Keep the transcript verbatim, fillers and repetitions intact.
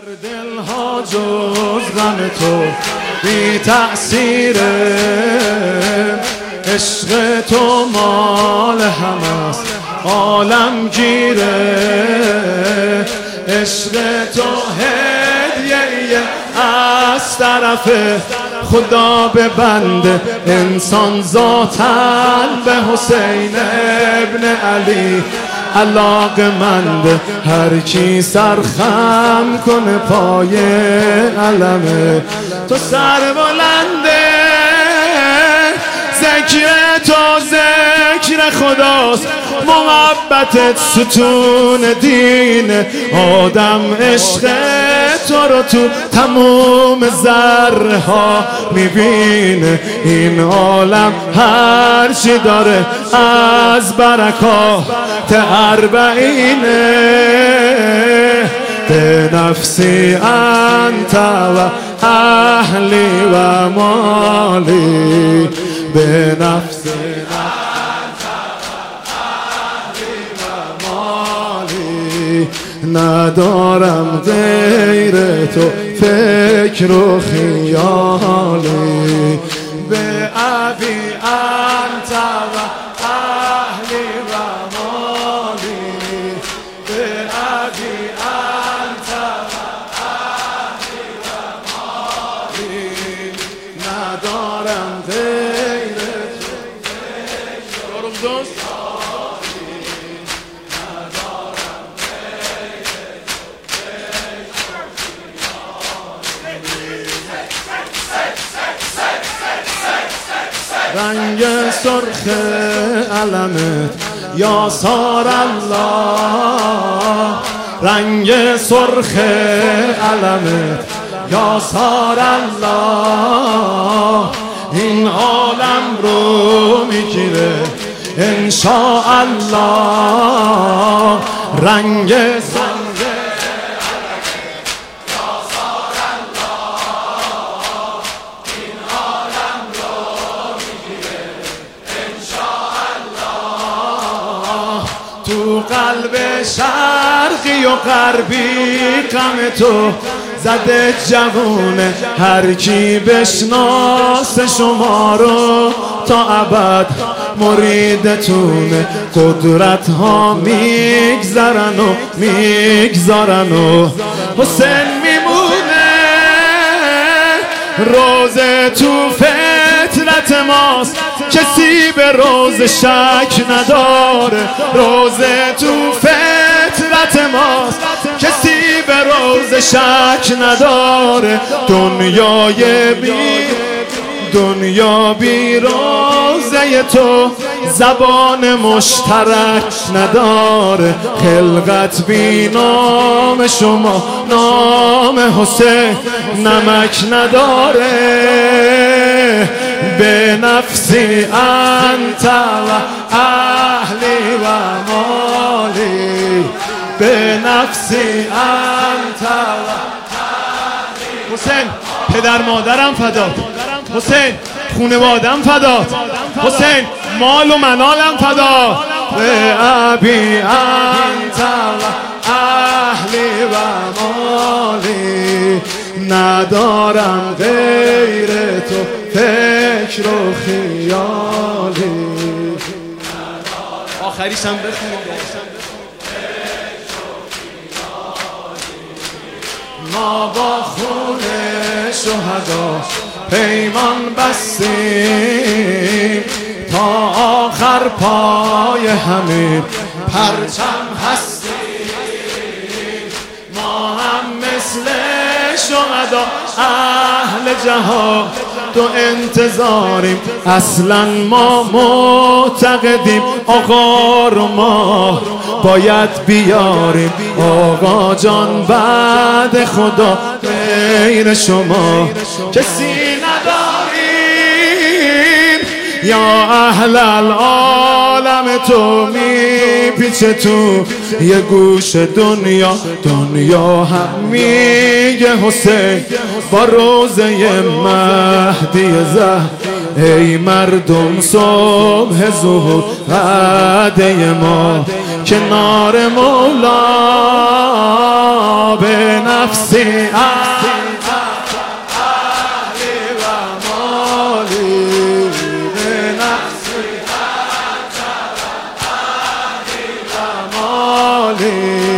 دلها جز غم تو بی تأثیره، عشق تو مال همه است عالم گیره، عشق تو هدیه از طرف خدا به بنده، انسان ذاتاً به حسین ابن علی علاقه‌مند، هر کی سر خم کنه پای علمه تو سر بلنده، ذکر تو ذکر خداست، محبتت ستون دینه، آدم عشق تو رو تو تموم ذره ها میبینه، این عالم هر چی داره از برکات اربعینه، به نفسی انت و اهلی و مالی، به نفسی انت و اهلی و مالی، ندارم غیر تو فکر و خیالی، به ابی انت و اهلی و مالی، به ابی انت و اهلی و مالی، ندارم غیر تو فکر و خیالی، رنگ سرخ علمت یا سار الله، رنگ سرخ علمت یا سار الله، این عالم رو میگیره انشاءالله، رنگ سرخ تو قلب شرقی و غربی غم تو زده جوونه، هر کی بشناسه شما رو تا ابد مریدتونه، قدرت ها میگذرن و میگذارن و حسین میمونه، روزه تو فطرت ماست کسی به روز شک نداره، روزه تو فطرت ماست کسی به روز شک نداره، دنیای بی دنیا بی روزه تو زبان مشترک نداره، خلقت بی نام شما نام حسین نمک نداره، به نفسی انت و اهلی و مالی، به نفسی انت و اهلی. حسین پدر مادرم فدات، حسین خونوادم فدات، حسین مال و منالم فدات، به ابی انت و اهلی و مالی، ندارم غیر تو فکر و خیالی. آخریش هم بخونیم، ما با خون شهدا پیمان بستیم، تا آخر پای همین پرچم هستیم، ما هم مثل شهدا اهل جهان تو انتظاریم، اصلا ما معتقدیم آقا رو ما باید بیاریم، آقا جان بعد خدا غیر شما کسی نداریم، یا اهل العالم تو میپیچه تو یه گوش دنیا، دنیا هم میگه حسین با روزه مهدی زهر، ای مردم صبح ظهور وعده ما کنار مولا به نفسی انت اهلی و مالی به نفسی انت اهلی و مالی